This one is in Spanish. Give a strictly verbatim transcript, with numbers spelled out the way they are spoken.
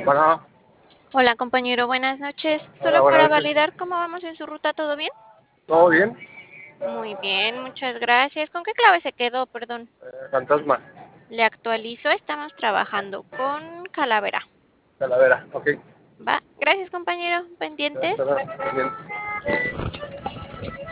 Bueno, Hola compañero, buenas noches. hola, Solo buenas para noches. validar cómo vamos en su ruta, ¿todo bien? ¿Todo bien? Muy bien, muchas gracias. ¿Con qué clave se quedó? Perdón. Eh, fantasma, Le actualizo, estamos trabajando con Calavera. calavera, ok. ¿Va? Gracias compañero, Ya está pendientes. bien.